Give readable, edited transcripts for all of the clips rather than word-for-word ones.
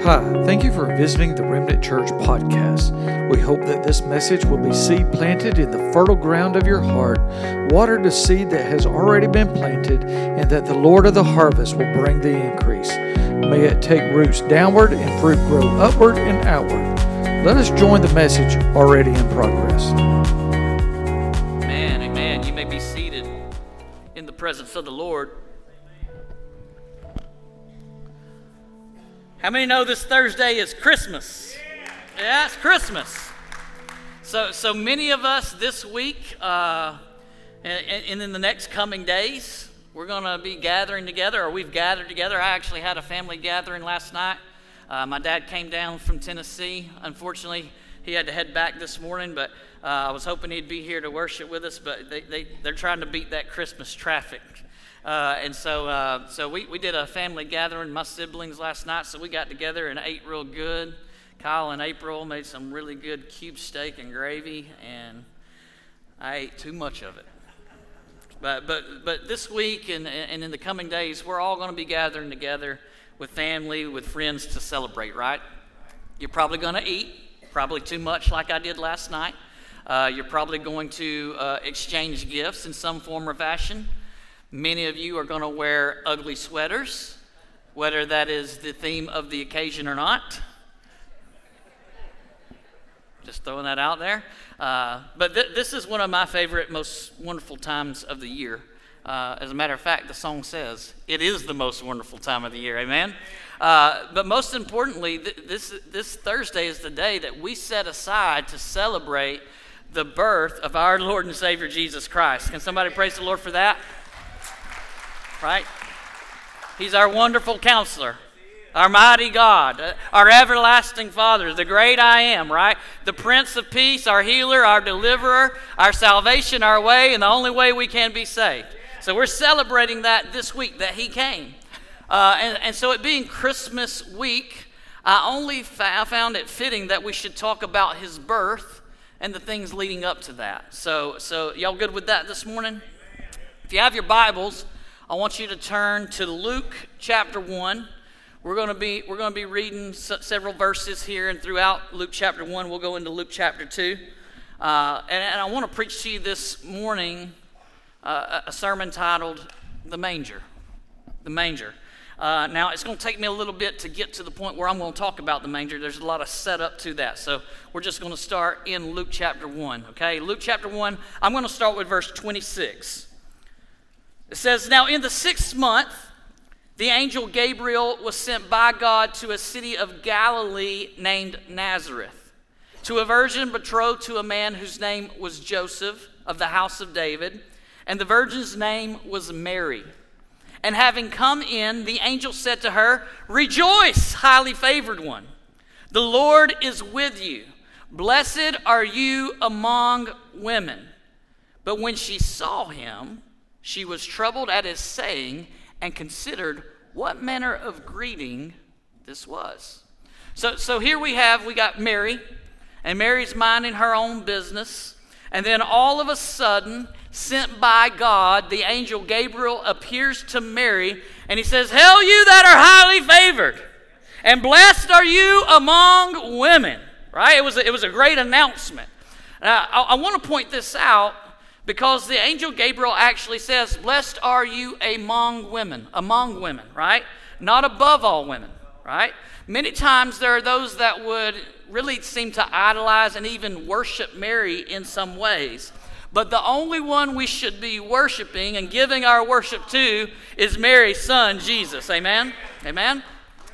Hi, thank you for visiting the Remnant Church podcast. We hope that this message will be seed planted in the fertile ground of your heart, watered a seed that has already been planted, and that the Lord of the harvest will bring the increase. May it take roots downward and fruit grow upward and outward. Let us join the message already in progress. Amen, amen. You may be seated in the presence of the Lord. How many know this Thursday is Christmas? Yeah, it's Christmas. So many of us this week and in the next coming days, we're going to be gathering together, or we've gathered together. I actually had a family gathering last night. My dad came down from Tennessee. Unfortunately, he had to head back this morning, but I was hoping he'd be here to worship with us, but they're trying to beat that Christmas traffic. So we did a family gathering, my siblings last night, so we got together and ate real good. Kyle and April made some really good cube steak and gravy, and I ate too much of it. But this week and in the coming days, we're all going to be gathering together with family, with friends to celebrate, right? You're probably going to eat, probably too much like I did last night. You're probably going to exchange gifts in some form or fashion. Many of you are going to wear ugly sweaters, whether that is the theme of the occasion or not. Just throwing that out there. But this is one of my favorite, most wonderful times of the year. As a matter of fact, the song says, it is the most wonderful time of the year, amen? But most importantly, this Thursday is the day that we set aside to celebrate the birth of our Lord and Savior, Jesus Christ. Can somebody praise the Lord for that? Right? He's our wonderful counselor, our mighty God, our everlasting Father, the great I am, right? The Prince of Peace, our healer, our deliverer, our salvation, our way, and the only way we can be saved. So we're celebrating that this week, that he came. And so it being Christmas week, I found it fitting that we should talk about his birth and the things leading up to that. So y'all good with that this morning? If you have your Bibles, I want you to turn to Luke chapter 1. We're going to be reading several verses here, and throughout Luke chapter 1, we'll go into Luke chapter 2. And I want to preach to you this morning a sermon titled The Manger. The Manger. Now, it's going to take me a little bit to get to the point where I'm going to talk about the manger. There's a lot of setup to that. So we're just going to start in Luke chapter 1, okay? Luke chapter 1, I'm going to start with verse 26. It says, "Now in the 6th month, the angel Gabriel was sent by God to a city of Galilee named Nazareth, to a virgin betrothed to a man whose name was Joseph of the house of David, and the virgin's name was Mary. And having come in, the angel said to her, 'Rejoice, highly favored one. The Lord is with you. Blessed are you among women.' But when she saw him, she was troubled at his saying and considered what manner of greeting this was." So here we got Mary, and Mary's minding her own business. And then all of a sudden, sent by God, the angel Gabriel appears to Mary, and he says, "Hail you that are highly favored, and blessed are you among women." Right? It was a great announcement. Now, I want to point this out, because the angel Gabriel actually says, "Blessed are you among women," right? Not above all women, right? Many times there are those that would really seem to idolize and even worship Mary in some ways. But the only one we should be worshiping and giving our worship to is Mary's son, Jesus. Amen? Amen?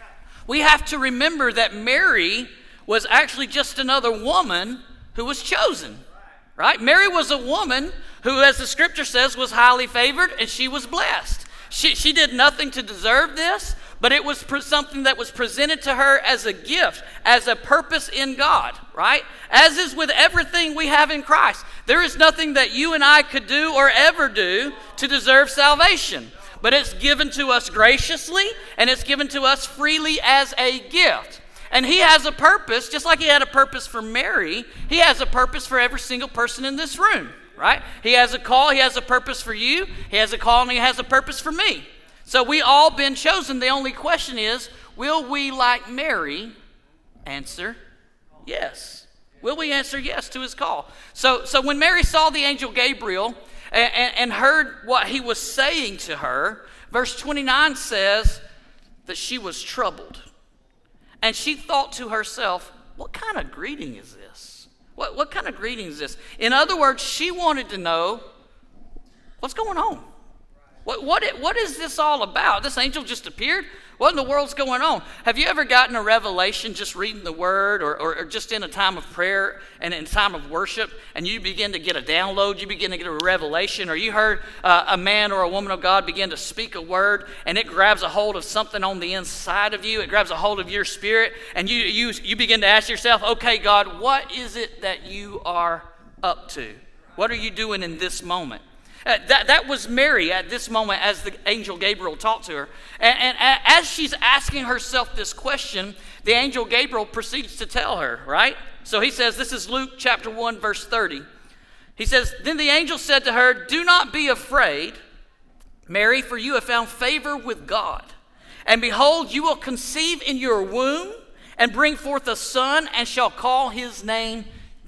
We have to remember that Mary was actually just another woman who was chosen. Right? Mary was a woman who, as the scripture says, was highly favored, and she was blessed. She did nothing to deserve this, but it was something that was presented to her as a gift, as a purpose in God, right? As is with everything we have in Christ. There is nothing that you and I could do or ever do to deserve salvation, but it's given to us graciously, and it's given to us freely as a gift. And he has a purpose, just like he had a purpose for Mary, he has a purpose for every single person in this room, right? He has a call, he has a purpose for you, he has a call, and he has a purpose for me. So we all been chosen. The only question is, will we, like Mary, answer yes? Will we answer yes to his call? So when Mary saw the angel Gabriel and heard what he was saying to her, verse 29 says that she was troubled. And she thought to herself, what kind of greeting is this? What kind of greeting is this? In other words, she wanted to know, what's going on? What is this all about? This angel just appeared? What in the world's going on? Have you ever gotten a revelation just reading the word or just in a time of prayer and in a time of worship, and you begin to get a download, you begin to get a revelation, or you heard a man or a woman of God begin to speak a word, and it grabs a hold of something on the inside of you, it grabs a hold of your spirit, and you begin to ask yourself, okay, God, what is it that you are up to? What are you doing in this moment? That was Mary at this moment as the angel Gabriel talked to her. And as she's asking herself this question, the angel Gabriel proceeds to tell her, right? So he says, this is Luke chapter 1, verse 30. He says, then the angel said to her, do not be afraid, Mary, for you have found favor with God. And behold, you will conceive in your womb and bring forth a son and shall call his name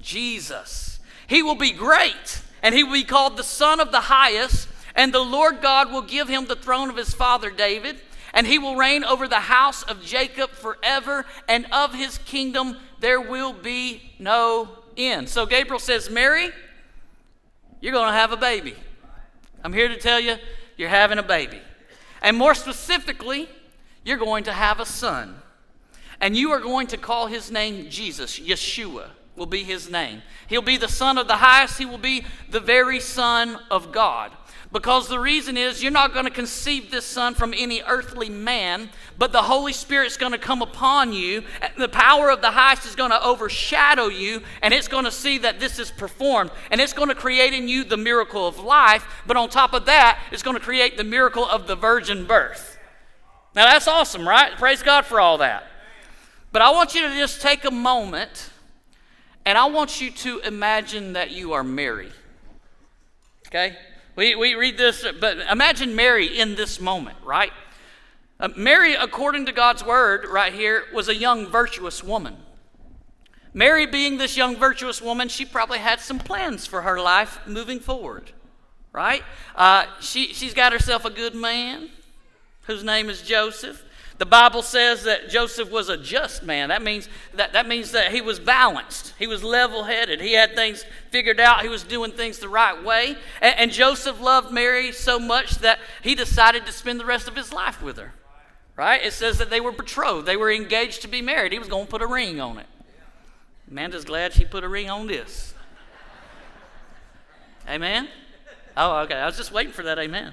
Jesus. He will be great. And he will be called the Son of the Highest, and the Lord God will give him the throne of his father David, and he will reign over the house of Jacob forever, and of his kingdom there will be no end. So Gabriel says, Mary, you're going to have a baby. I'm here to tell you, you're having a baby. And more specifically, you're going to have a son. And you are going to call his name Jesus, Yeshua. Will be his name. He'll be the Son of the Highest. He will be the very Son of God. Because the reason is you're not going to conceive this son from any earthly man, but the Holy Spirit's going to come upon you. And the power of the Highest is going to overshadow you, and it's going to see that this is performed. And it's going to create in you the miracle of life, but on top of that, it's going to create the miracle of the virgin birth. Now that's awesome, right? Praise God for all that. But I want you to just take a moment, and I want you to imagine that you are Mary. Okay? We read this, but imagine Mary in this moment, right? Mary, according to God's word right here, was a young virtuous woman. Mary, being this young virtuous woman, she probably had some plans for her life moving forward, right? She's got herself a good man whose name is Joseph. The Bible says that Joseph was a just man. That means that he was balanced. He was level-headed. He had things figured out. He was doing things the right way. And Joseph loved Mary so much that he decided to spend the rest of his life with her. Right? It says that they were betrothed. They were engaged to be married. He was going to put a ring on it. Amanda's glad she put a ring on this. Amen? Oh, okay. I was just waiting for that amen.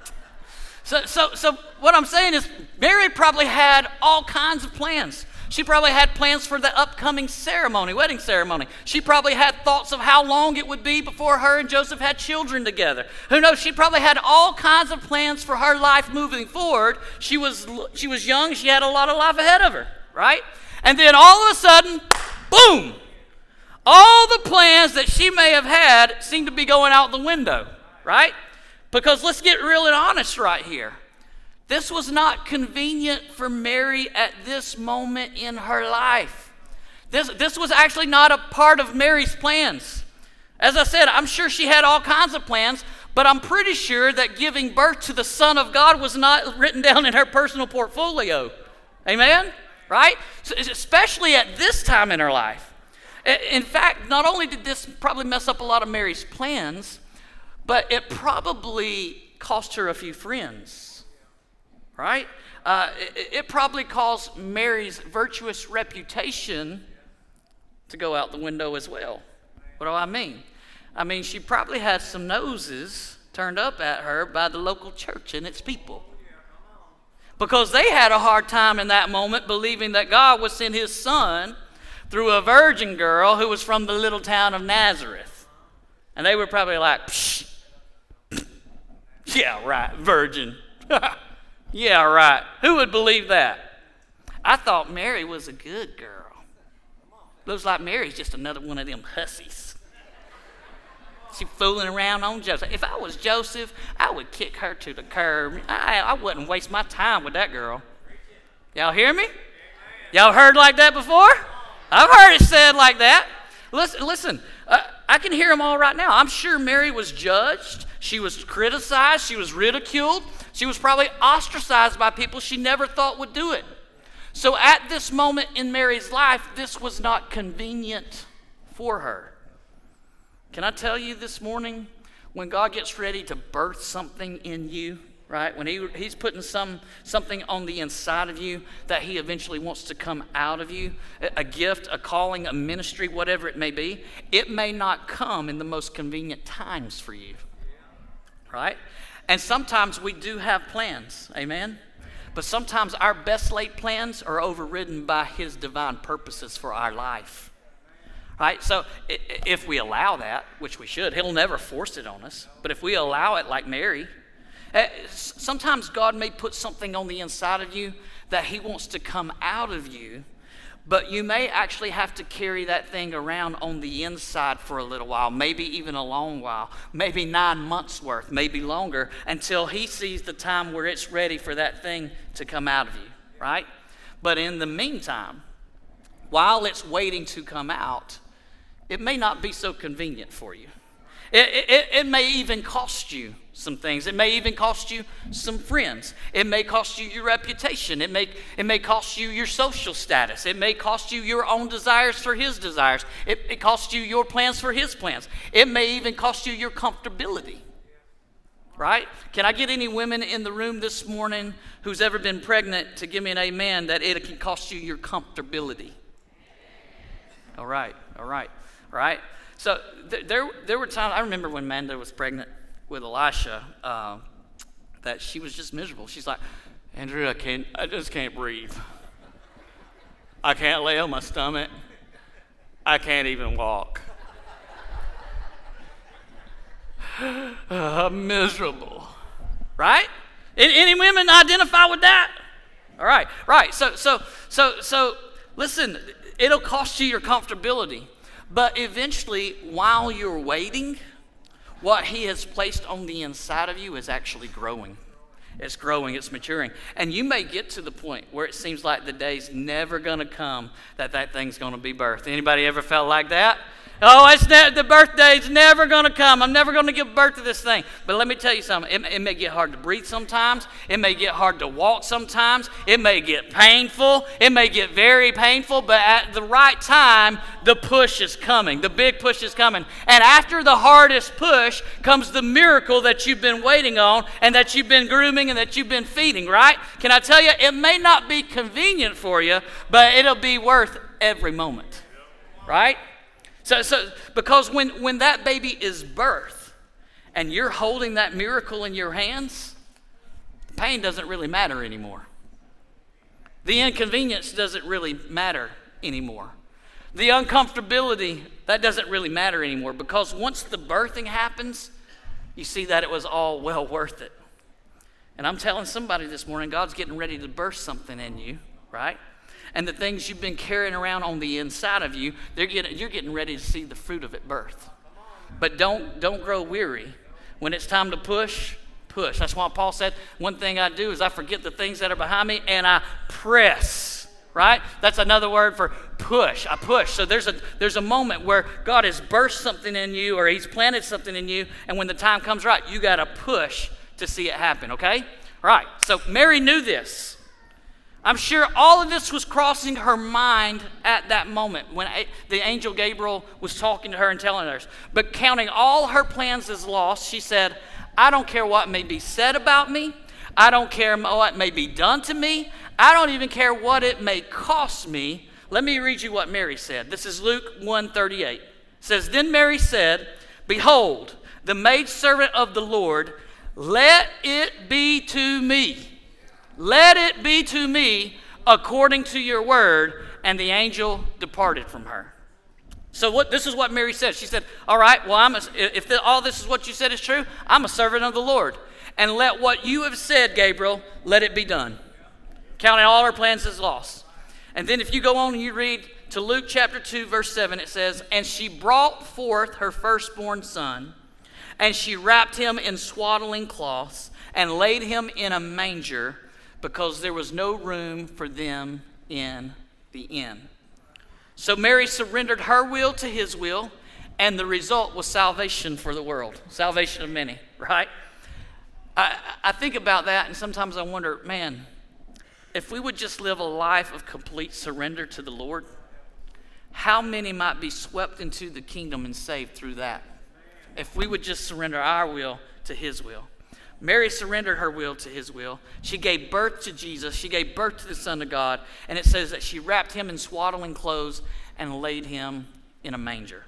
So what I'm saying is Mary probably had all kinds of plans. She probably had plans for the upcoming ceremony, wedding ceremony. She probably had thoughts of how long it would be before her and Joseph had children together. Who knows? She probably had all kinds of plans for her life moving forward. She was young. She had a lot of life ahead of her, right? And then all of a sudden, boom! All the plans that she may have had seem to be going out the window, right? Because let's get real and honest right here. This was not convenient for Mary at this moment in her life. This was actually not a part of Mary's plans. As I said, I'm sure she had all kinds of plans, but I'm pretty sure that giving birth to the Son of God was not written down in her personal portfolio. Amen? Right? So, especially at this time in her life. In fact, not only did this probably mess up a lot of Mary's plans, but it probably cost her a few friends, right? It probably caused Mary's virtuous reputation to go out the window as well. What do I mean? I mean, she probably had some noses turned up at her by the local church and its people. Because they had a hard time in that moment believing that God would send his son through a virgin girl who was from the little town of Nazareth. And they were probably like, psh, yeah, right, virgin. Yeah, right. Who would believe that? I thought Mary was a good girl. Looks like Mary's just another one of them hussies. She fooling around on Joseph. If I was Joseph, I would kick her to the curb. I wouldn't waste my time with that girl. Y'all hear me? Y'all heard like that before? I've heard it said like that. Listen, I can hear them all right now. I'm sure Mary was judged. She was criticized. She was ridiculed. She was probably ostracized by people she never thought would do it. So at this moment in Mary's life, this was not convenient for her. Can I tell you this morning, when God gets ready to birth something in you, right? When he's putting something on the inside of you that he eventually wants to come out of you, a gift, a calling, a ministry, whatever it may be, it may not come in the most convenient times for you, right? And sometimes we do have plans, amen? But sometimes our best laid plans are overridden by his divine purposes for our life, right? So if we allow that, which we should, he'll never force it on us. But if we allow it like Mary, sometimes God may put something on the inside of you that he wants to come out of you, but you may actually have to carry that thing around on the inside for a little while, maybe even a long while, maybe 9 months worth, maybe longer, until he sees the time where it's ready for that thing to come out of you, right? But in the meantime, while it's waiting to come out, it may not be so convenient for you. It may even cost you some things. It may even cost you some friends. It may cost you your reputation. It may cost you your social status. It may cost you your own desires for his desires. It costs you your plans for his plans. It may even cost you your comfortability. Right? Can I get any women in the room this morning who's ever been pregnant to give me an amen that it can cost you your comfortability? All right. So there were times, I remember when Amanda was pregnant with Elisha, that she was just miserable. She's like, Andrew, I just can't breathe. I can't lay on my stomach. I can't even walk. I'm miserable. Right? Any women identify with that? All right, right. So listen, it'll cost you your comfortability. But eventually, while you're waiting, what he has placed on the inside of you is actually growing. It's growing, it's maturing. And you may get to the point where it seems like the day's never going to come that thing's going to be birthed. Anybody ever felt like that? Oh, the birthday's never going to come. I'm never going to give birth to this thing. But let me tell you something. It may get hard to breathe sometimes. It may get hard to walk sometimes. It may get painful. It may get very painful. But at the right time, the push is coming. The big push is coming. And after the hardest push comes the miracle that you've been waiting on and that you've been grooming and that you've been feeding, right? Can I tell you, it may not be convenient for you, but it'll be worth every moment, right? So because when that baby is birthed and you're holding that miracle in your hands, the pain doesn't really matter anymore. The inconvenience doesn't really matter anymore. The uncomfortability, that doesn't really matter anymore, because once the birthing happens, you see that it was all well worth it. And I'm telling somebody this morning, God's getting ready to birth something in you, right? And the things you've been carrying around on the inside of you, you're getting ready to see the fruit of it birth. But don't grow weary. When it's time to push. That's why Paul said, one thing I do is I forget the things that are behind me and I press, right? That's another word for push. I push. So there's a moment where God has birthed something in you, or he's planted something in you, and when the time comes right, you got to push to see it happen, okay? All right, so Mary knew this. I'm sure all of this was crossing her mind at that moment when the angel Gabriel was talking to her and telling her. But counting all her plans as lost, she said, I don't care what may be said about me. I don't care what may be done to me. I don't even care what it may cost me. Let me read you what Mary said. This is Luke 1:38. It says, Then Mary said, Behold, the maidservant of the Lord, let it be to me. Let it be to me according to your word. And the angel departed from her. So this is what Mary said. She said, all right, well, if all this is what you said is true, I'm a servant of the Lord. And let what you have said, Gabriel, let it be done. Counting all her plans as lost. And then if you go on and you read to Luke chapter 2, verse 7, it says, And she brought forth her firstborn son, and she wrapped him in swaddling cloths, and laid him in a manger, because there was no room for them in the inn. So Mary surrendered her will to his will, and the result was salvation for the world, salvation of many, right? I think about that, and sometimes I wonder, man, if we would just live a life of complete surrender to the Lord, how many might be swept into the kingdom and saved through that? If we would just surrender our will to his will. Mary surrendered her will to his will. She gave birth to Jesus. She gave birth to the Son of God. And it says that she wrapped him in swaddling clothes and laid him in a manger.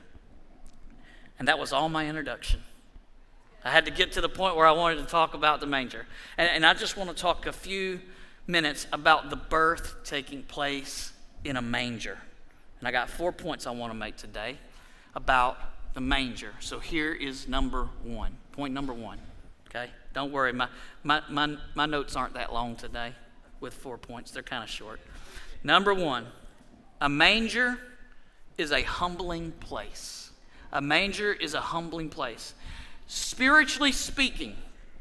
And that was all my introduction. I had to get to the point where I wanted to talk about the manger. And I just want to talk a few minutes about the birth taking place in a manger. And I got 4 points I want to make today about the manger. So here is number one. Point number one. Okay? Don't worry, my notes aren't that long today with 4 points. They're kind of short. Number one, a manger is a humbling place. A manger is a humbling place. Spiritually speaking,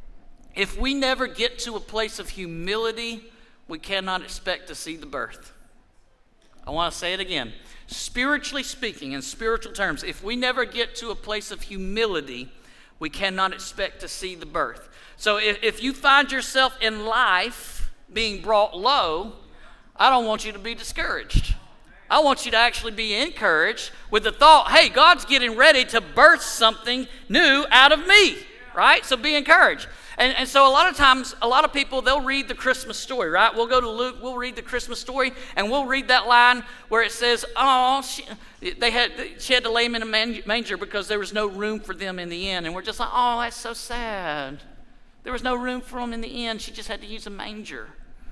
if we never get to a place of humility, we cannot expect to see the birth. I want to say it again. Spiritually speaking, in spiritual terms, if we never get to a place of humility, we cannot expect to see the birth. So if you find yourself in life being brought low, I don't want you to be discouraged. I want you to actually be encouraged with the thought, hey, God's getting ready to birth something new out of me, right? So be encouraged. And so a lot of times, a lot of people, they'll read the Christmas story, right? We'll go to Luke, we'll read the Christmas story, and we'll read that line where it says, she had to lay him in a manger because there was no room for them in the inn. And we're just like, oh, that's so sad. There was no room for them in the inn. She just had to use a manger.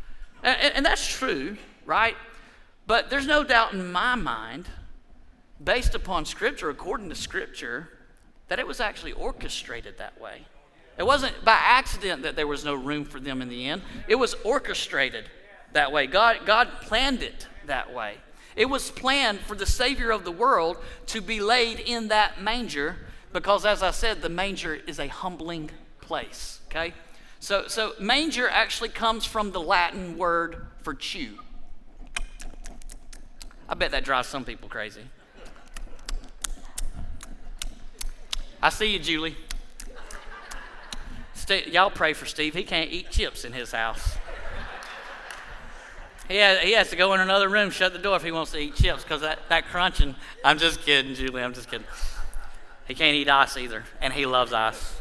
And that's true, right? But there's no doubt in my mind, based upon Scripture, according to Scripture, that it was actually orchestrated that way. It wasn't by accident that there was no room for them in the inn. It was orchestrated that way. God planned it that way. It was planned for the Savior of the world to be laid in that manger because, as I said, the manger is a humbling place, okay? So manger actually comes from the Latin word for chew. I bet that drives some people crazy. I see you, Julie. Y'all pray for Steve. He can't eat chips in his house. He has to go in another room, shut the door if he wants to eat chips because that crunching. I'm just kidding, Julie. I'm just kidding. He can't eat ice either, and he loves ice.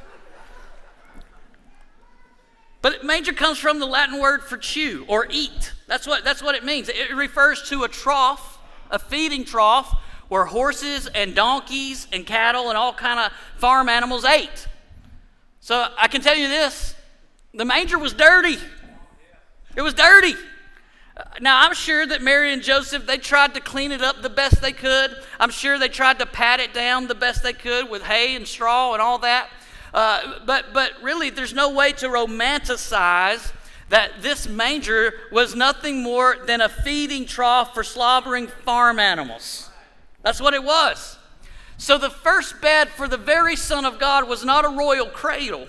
But manger comes from the Latin word for chew or eat. That's what it means. It refers to a trough, a feeding trough, where horses and donkeys and cattle and all kind of farm animals ate. So I can tell you this, the manger was dirty. It was dirty. Now, I'm sure that Mary and Joseph, they tried to clean it up the best they could. I'm sure they tried to pat it down the best they could with hay and straw and all that. But really, there's no way to romanticize that this manger was nothing more than a feeding trough for slobbering farm animals. That's what it was. So the first bed for the very Son of God was not a royal cradle.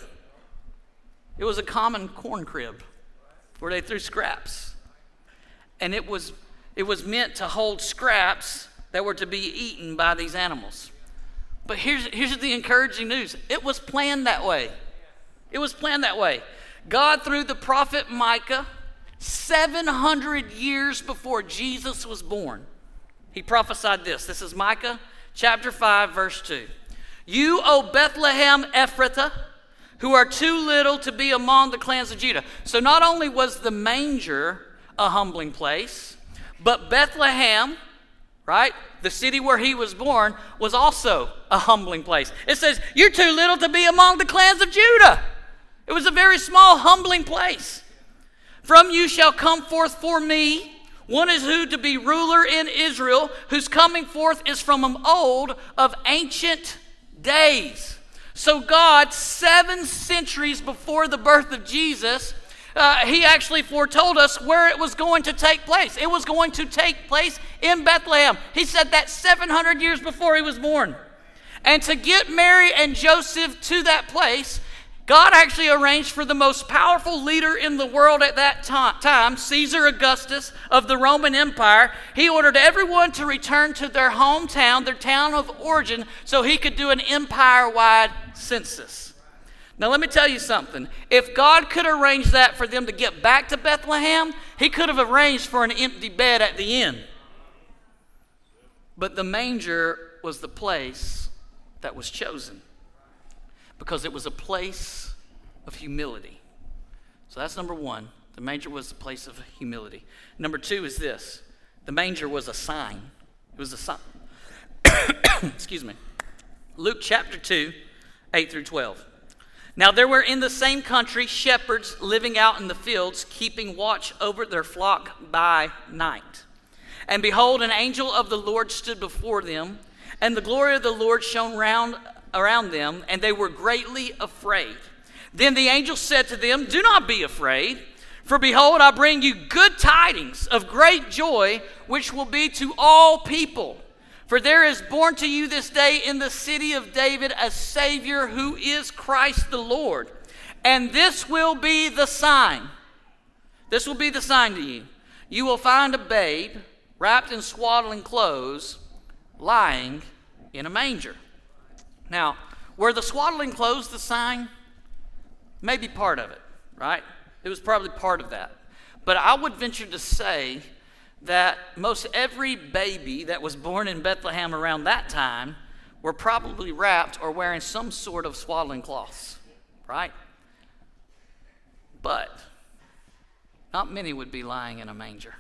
It was a common corn crib where they threw scraps. And it was meant to hold scraps that were to be eaten by these animals. But here's the encouraging news. It was planned that way. It was planned that way. God, through the prophet Micah, 700 years before Jesus was born, he prophesied this. This is Micah chapter 5, verse 2. You, O Bethlehem Ephrathah, who are too little to be among the clans of Judah. So not only was the manger a humbling place, but Bethlehem, right, the city where he was born, was also a humbling place. It says, you're too little to be among the clans of Judah. It was a very small, humbling place. From you shall come forth for me one is who to be ruler in Israel, whose coming forth is from old of ancient days. So God, 7 centuries before the birth of Jesus, he actually foretold us where it was going to take place. It was going to take place in Bethlehem. He said that 700 years before he was born. And to get Mary and Joseph to that place, God actually arranged for the most powerful leader in the world at that time, Caesar Augustus of the Roman Empire. He ordered everyone to return to their hometown, their town of origin, so he could do an empire-wide census. Now let me tell you something. If God could arrange that for them to get back to Bethlehem, he could have arranged for an empty bed at the inn. But the manger was the place that was chosen, because it was a place of humility. So that's number one. The manger was the place of humility. Number two is this. The manger was a sign. It was a sign. Excuse me. Luke chapter 2, 8 through 12. Now there were in the same country shepherds living out in the fields, keeping watch over their flock by night. And behold, an angel of the Lord stood before them, and the glory of the Lord shone around them, and they were greatly afraid. Then the angel said to them, "Do not be afraid, for behold, I bring you good tidings of great joy, which will be to all people. For there is born to you this day in the city of David a Savior, who is Christ the Lord. And this will be the sign." This will be the sign to you. "You will find a babe wrapped in swaddling clothes, lying in a manger." Now, were the swaddling clothes the sign? Maybe part of it, right? It was probably part of that. But I would venture to say that most every baby that was born in Bethlehem around that time were probably wrapped or wearing some sort of swaddling cloths, right? But not many would be lying in a manger.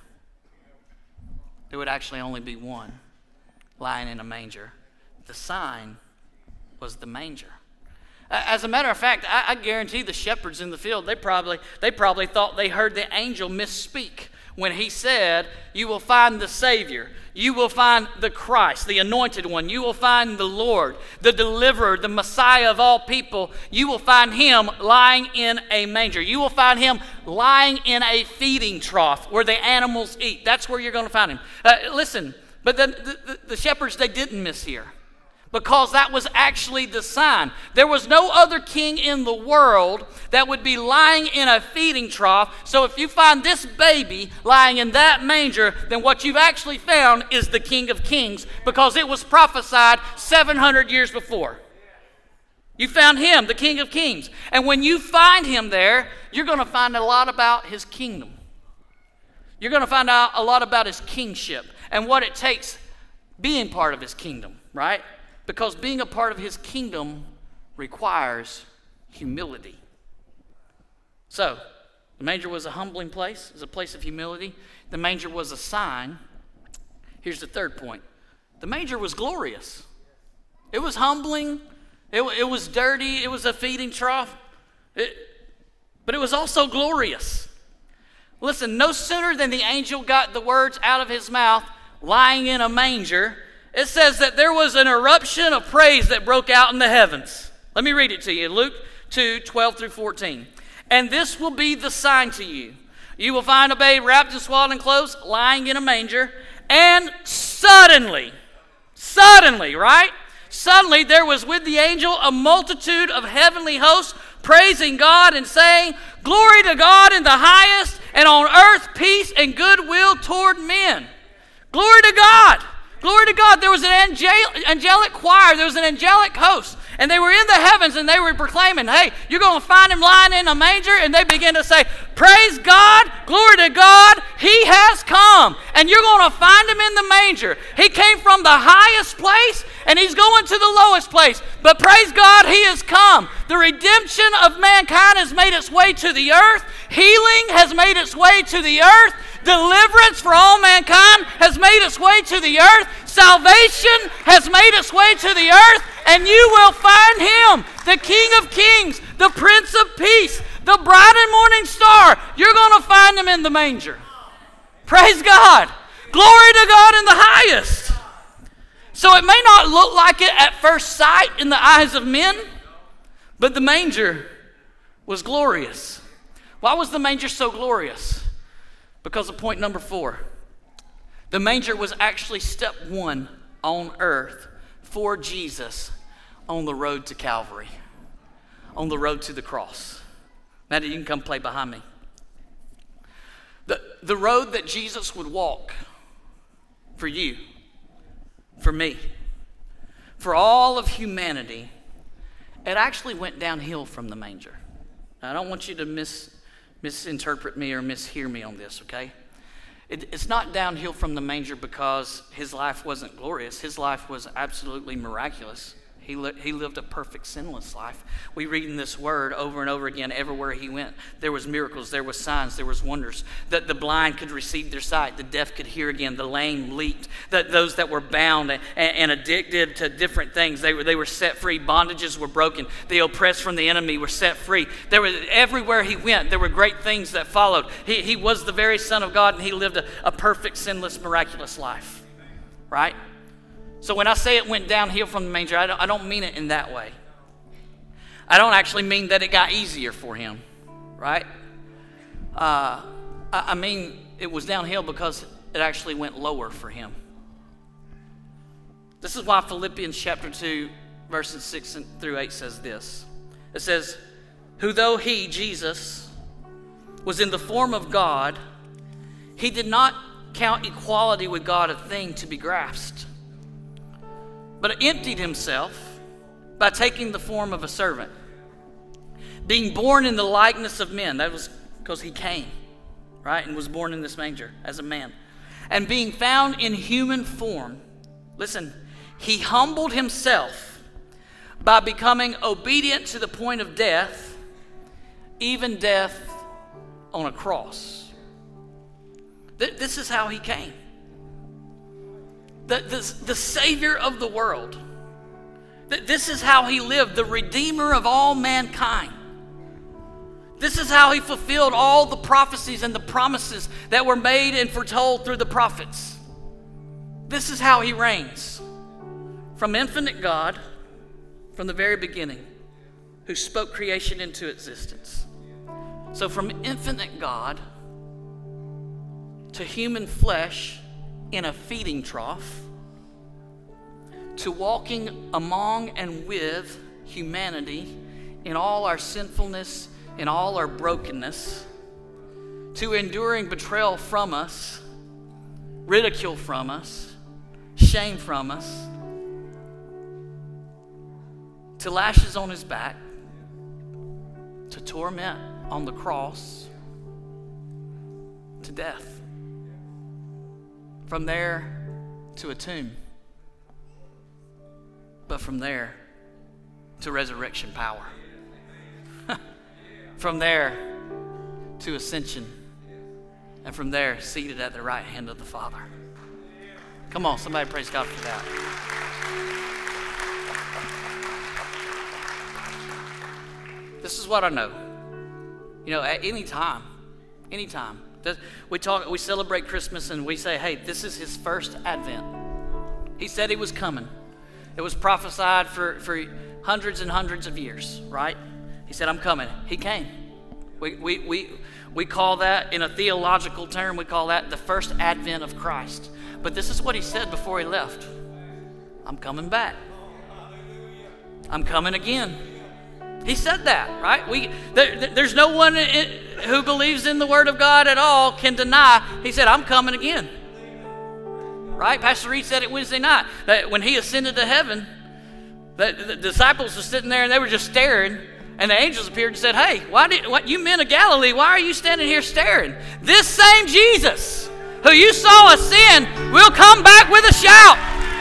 There would actually only be one lying in a manger. The sign was the manger. As a matter of fact, I guarantee the shepherds in the field, they probably thought they heard the angel misspeak when he said, "You will find the Savior. You will find the Christ, the anointed one. You will find the Lord, the deliverer, the Messiah of all people. You will find him lying in a manger. You will find him lying in a feeding trough where the animals eat." That's where you're going to find him. Listen, but the shepherds, they didn't mishear, because that was actually the sign. There was no other king in the world that would be lying in a feeding trough. So if you find this baby lying in that manger, then what you've actually found is the King of Kings, because it was prophesied 700 years before. You found him, the King of Kings. And when you find him there, you're going to find a lot about his kingdom. You're going to find out a lot about his kingship and what it takes being part of his kingdom, right? Because being a part of his kingdom requires humility. So, the manger was a humbling place. It was a place of humility. The manger was a sign. Here's the third point. The manger was glorious. It was humbling. It was dirty. It was a feeding trough. But it was also glorious. Listen, no sooner than the angel got the words out of his mouth, "lying in a manger," it says that there was an eruption of praise that broke out in the heavens. Let me read it to you. Luke 2, 12 through 14. "And this will be the sign to you. You will find a babe wrapped in swaddling clothes, lying in a manger. And suddenly, right? Suddenly there was with the angel a multitude of heavenly hosts, praising God and saying, 'Glory to God in the highest, and on earth peace and goodwill toward men.'" Glory to God. Glory to God. There was an angelic choir. There was an angelic host. And they were in the heavens, and they were proclaiming, "Hey, you're going to find him lying in a manger." And they began to say, "Praise God. Glory to God. He has come. And you're going to find him in the manger. He came from the highest place, and he's going to the lowest place. But praise God, he has come. The redemption of mankind has made its way to the earth. Healing has made its way to the earth. Deliverance for all mankind has made its way to the earth. Salvation has made its way to the earth. And you will find him, the King of Kings, the Prince of Peace, the bright and morning star. You're going to find him in the manger." Praise God. Glory to God in the highest. So it may not look like it at first sight in the eyes of men, but the manger was glorious. Why was the manger so glorious? Because of point number 4. The manger was actually step 1 on earth for Jesus on the road to Calvary. on the road to the cross. Maddie, you can come play behind me. The road that Jesus would walk for you, for me, for all of humanity, it actually went downhill from the manger. Now, I don't want you to misinterpret me or mishear me on this, okay? It's not downhill from the manger because his life wasn't glorious. His life was absolutely miraculous. He lived a perfect, sinless life. We read in this word over and over again, everywhere he went, there was miracles, there was signs, there was wonders. That the blind could receive their sight, the deaf could hear again, the lame leaped, that those that were bound and addicted to different things, they were set free. Bondages were broken. The oppressed from the enemy were set free. Everywhere he went, there were great things that followed. He was the very Son of God, and he lived a perfect, sinless, miraculous life, right? So when I say it went downhill from the manger, I don't mean it in that way. I don't actually mean that it got easier for him, right? I mean it was downhill because it actually went lower for him. This is why Philippians chapter 2, verses 6 through 8 says this. It says, who though he, Jesus, was in the form of God, he did not count equality with God a thing to be grasped, but emptied himself by taking the form of a servant, being born in the likeness of men. That was because he came, right, and was born in this manger as a man. And being found in human form, listen, he humbled himself by becoming obedient to the point of death, even death on a cross. This is how he came. The Savior of the world. This is how he lived, the Redeemer of all mankind. This is how he fulfilled all the prophecies and the promises that were made and foretold through the prophets. This is how he reigns. From infinite God, from the very beginning, who spoke creation into existence. So from infinite God to human flesh in a feeding trough, to walking among and with humanity in all our sinfulness, in all our brokenness, to enduring betrayal from us, ridicule from us, shame from us, to lashes on his back, to torment on the cross, to death. From there to a tomb. But from there to resurrection power. From there to ascension. And from there, seated at the right hand of the Father. Come on, somebody praise God for that. This is what I know. You know, at any time, we celebrate Christmas and we say, hey, this is his first advent. He said he was coming. It was prophesied for hundreds and hundreds of years, right? He said, I'm coming. He came. We call that, in a theological term, we call that the first advent of Christ. But this is what he said before he left. I'm coming back. I'm coming again. He said that, right? There's no one who believes in the Word of God at all can deny. He said, I'm coming again. Right? Pastor Reed said it Wednesday night, that when he ascended to heaven, the disciples were sitting there and they were just staring, and the angels appeared and said, hey, you men of Galilee, why are you standing here staring? This same Jesus who you saw ascend will come back with a shout.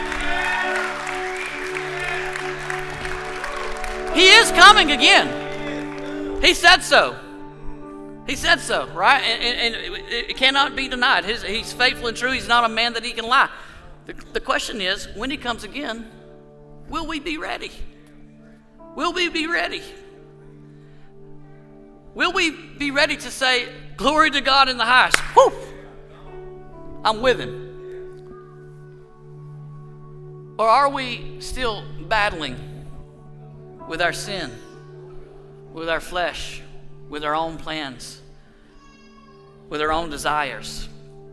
He is coming again. He said so. He said so, right? And it cannot be denied. He's faithful and true. He's not a man that he can lie. The question is, when he comes again, will we be ready? Will we be ready? Will we be ready to say, glory to God in the highest? Whew! I'm with him. Or are we still battling with our sin, with our flesh, with our own plans, with our own desires?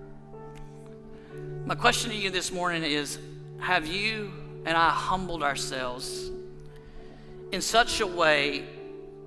My question to you this morning is, have you and I humbled ourselves in such a way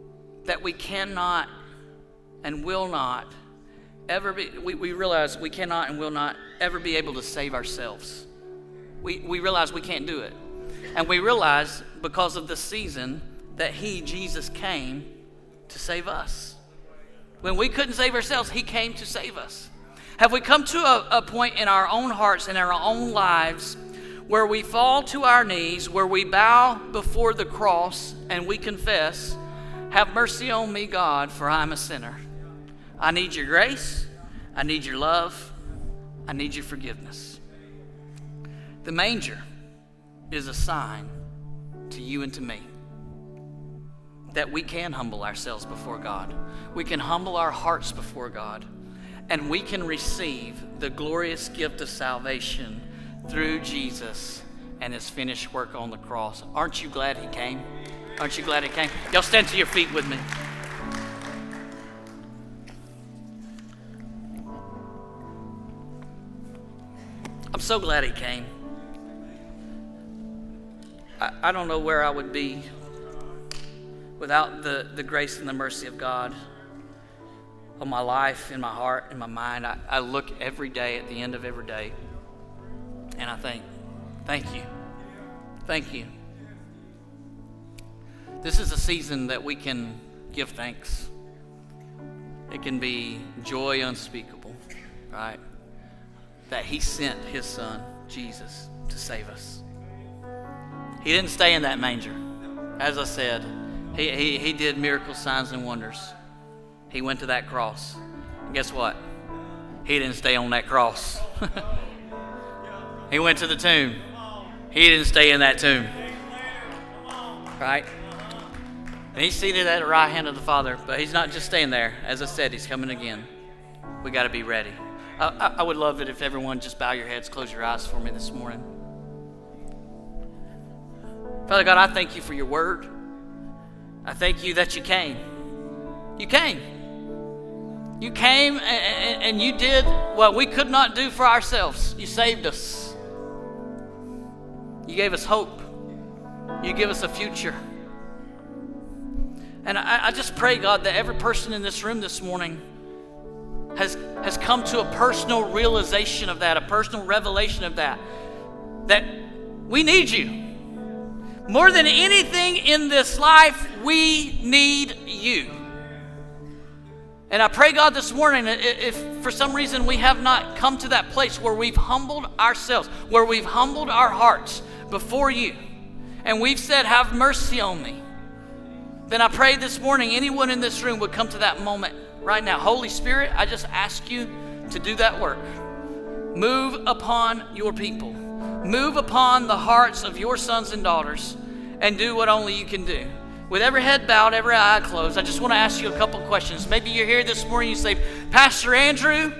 that we cannot and will not ever be, we realize we cannot and will not ever be able to save ourselves. We realize we can't do it. And we realize because of the season that Jesus came to save us. When we couldn't save ourselves, he came to save us. Have we come to a point in our own hearts and our own lives where we fall to our knees, where we bow before the cross and we confess, have mercy on me, God, for I'm a sinner. I need your grace. I need your love. I need your forgiveness. The manger is a sign to you and to me that we can humble ourselves before God. We can humble our hearts before God, and we can receive the glorious gift of salvation through Jesus and his finished work on the cross. Aren't you glad he came? Aren't you glad he came? Y'all stand to your feet with me. I'm so glad he came. I don't know where I would be without the grace and the mercy of God on my life, in my heart, in my mind. I look every day at the end of every day, and I think, thank you. Thank you. This is a season that we can give thanks. It can be joy unspeakable, right? That he sent his son, Jesus, to save us. He didn't stay in that manger. As I said, he did miracles, signs, and wonders. He went to that cross. And guess what? He didn't stay on that cross. He went to the tomb. He didn't stay in that tomb. Right? And he's seated at the right hand of the Father, but he's not just staying there. As I said, he's coming again. We got to be ready. I would love it if everyone just bow your heads, close your eyes for me this morning. Father God, I thank you for your word. I thank you that you came. You came. You came and you did what we could not do for ourselves. You saved us. You gave us hope. You give us a future. And I just pray, God, that every person in this room this morning has come to a personal realization of that, a personal revelation of that we need you. More than anything in this life, we need you. And I pray, God, this morning, if for some reason we have not come to that place where we've humbled ourselves, where we've humbled our hearts before you, and we've said, have mercy on me, then I pray this morning anyone in this room would come to that moment right now. Holy Spirit, I just ask you to do that work. Move upon your people. Move upon the hearts of your sons and daughters and do what only you can do. With every head bowed, every eye closed, I just want to ask you a couple questions. Maybe you're here this morning, you say, Pastor Andrew,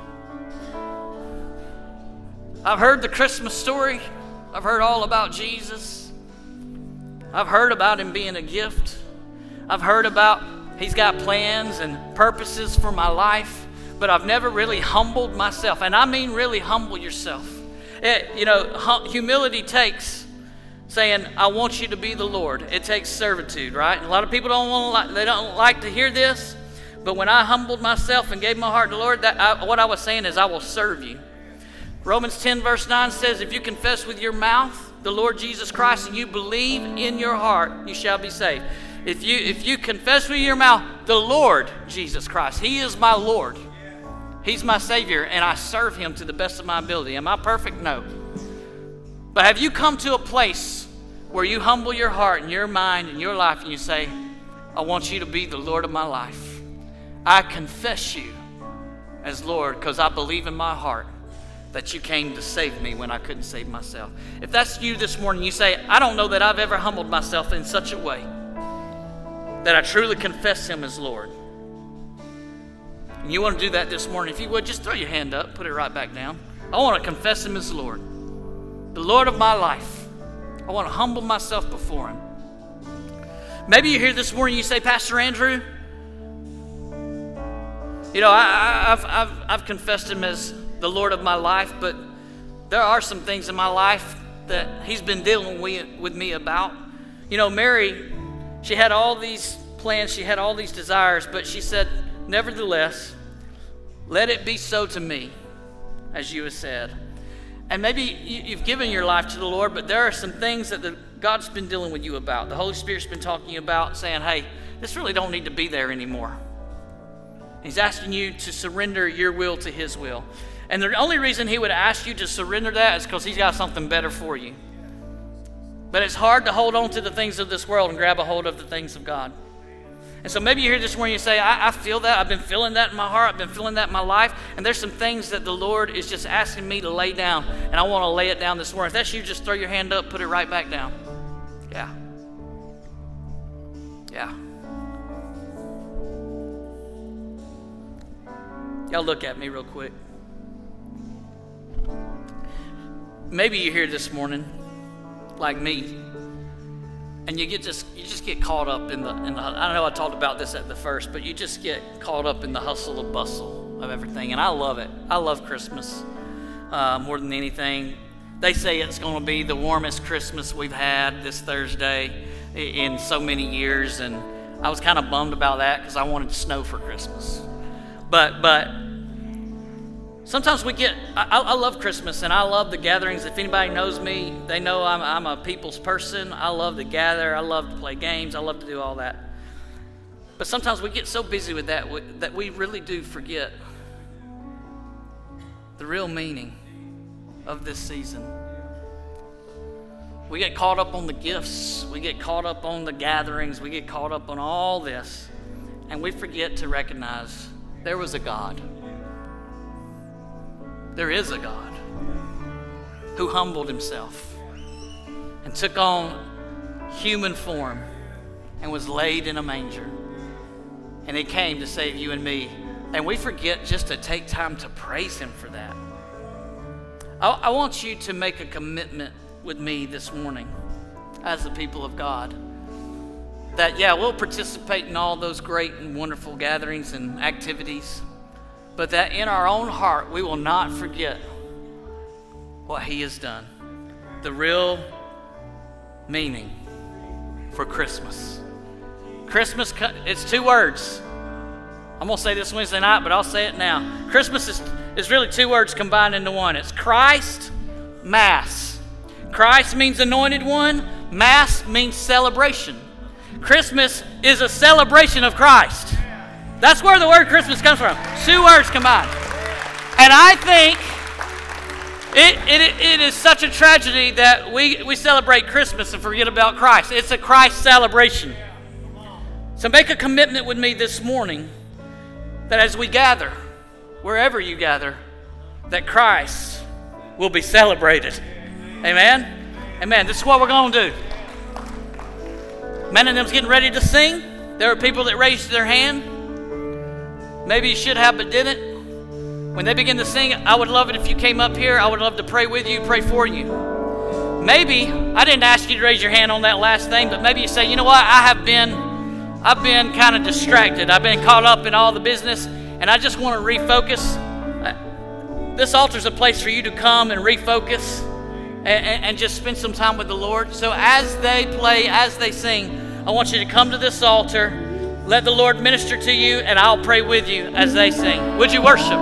I've heard the Christmas story. I've heard all about Jesus. I've heard about him being a gift. I've heard about he's got plans and purposes for my life, but I've never really humbled myself. And I mean really humble yourself. Humility takes saying, I want you to be the Lord. It takes servitude, right? And a lot of people they don't like to hear this, but when I humbled myself and gave my heart to the Lord, what I was saying is I will serve you. Romans 10 verse 9 says, if you confess with your mouth the Lord Jesus Christ and you believe in your heart, you shall be saved. If you confess with your mouth the Lord Jesus Christ, he is my Lord. He's my Savior, and I serve him to the best of my ability. Am I perfect? No. But have you come to a place where you humble your heart and your mind and your life and you say, I want you to be the Lord of my life. I confess you as Lord because I believe in my heart that you came to save me when I couldn't save myself. If that's you this morning, you say, I don't know that I've ever humbled myself in such a way that I truly confess him as Lord. And you want to do that this morning, if you would, just throw your hand up, put it right back down. I want to confess him as Lord, the Lord of my life. I want to humble myself before him. Maybe you're here this morning, you say, Pastor Andrew, I've confessed him as the Lord of my life, but there are some things in my life that he's been dealing with me about. Mary, she had all these plans. She had all these desires, but she said, nevertheless, let it be so to me, as you have said. And maybe you've given your life to the Lord, but there are some things that God's been dealing with you about. The Holy Spirit's been talking about, saying, hey, this really don't need to be there anymore. He's asking you to surrender your will to His will. And the only reason He would ask you to surrender that is because He's got something better for you. But it's hard to hold on to the things of this world and grab a hold of the things of God. And so maybe you're here this morning and you say, I feel that. I've been feeling that in my heart. I've been feeling that in my life. And there's some things that the Lord is just asking me to lay down. And I want to lay it down this morning. If that's you, just throw your hand up, put it right back down. Yeah. Yeah. Y'all look at me real quick. Maybe you're here this morning, like me, and you just get caught up in the I know I talked about this at the first, but you just get caught up in the hustle and bustle of everything. And I love it. I love Christmas more than anything. They say it's going to be the warmest Christmas we've had this Thursday in so many years, and I was kind of bummed about that because I wanted snow for Christmas. But sometimes we get, I love Christmas and I love the gatherings. If anybody knows me, they know I'm a people's person. I love to gather. I love to play games. I love to do all that. But sometimes we get so busy with that we really do forget the real meaning of this season. We get caught up on the gifts. We get caught up on the gatherings. We get caught up on all this. And we forget to recognize there was a God. There is a God who humbled Himself and took on human form and was laid in a manger. And He came to save you and me. And we forget just to take time to praise Him for that. I want you to make a commitment with me this morning as the people of God. That, yeah, we'll participate in all those great and wonderful gatherings and activities, but that in our own heart, we will not forget what He has done. The real meaning for Christmas. Christmas, it's two words. I'm going to say this Wednesday night, but I'll say it now. Christmas is really two words combined into one. It's Christ, Mass. Christ means anointed one. Mass means celebration. Christmas is a celebration of Christ. That's where the word Christmas comes from. Two words combined. And I think it is such a tragedy that we celebrate Christmas and forget about Christ. It's a Christ celebration. So make a commitment with me this morning that as we gather, wherever you gather, that Christ will be celebrated. Amen? Amen. This is what we're going to do. Man and them's getting ready to sing. There are people that raised their hand. Maybe you should have, but didn't. When they begin to sing, I would love it if you came up here. I would love to pray with you, pray for you. Maybe, I didn't ask you to raise your hand on that last thing, but maybe you say, you know what, I've been kind of distracted. I've been caught up in all the business, and I just want to refocus. This altar's a place for you to come and refocus and just spend some time with the Lord. So as they play, as they sing, I want you to come to this altar, let the Lord minister to you, and I'll pray with you as they sing. Would you worship?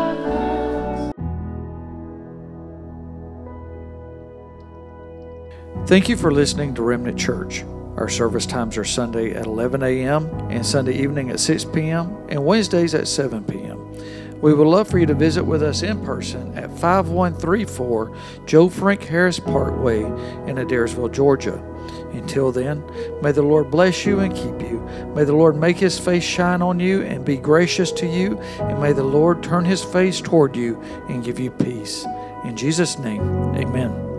Thank you for listening to Remnant Church. Our service times are Sunday at 11 a.m. and Sunday evening at 6 p.m. and Wednesdays at 7 p.m. We would love for you to visit with us in person at 5134 Joe Frank Harris Parkway in Adairsville, Georgia. Until then, may the Lord bless you and keep you. May the Lord make His face shine on you and be gracious to you. And may the Lord turn His face toward you and give you peace. In Jesus' name, amen.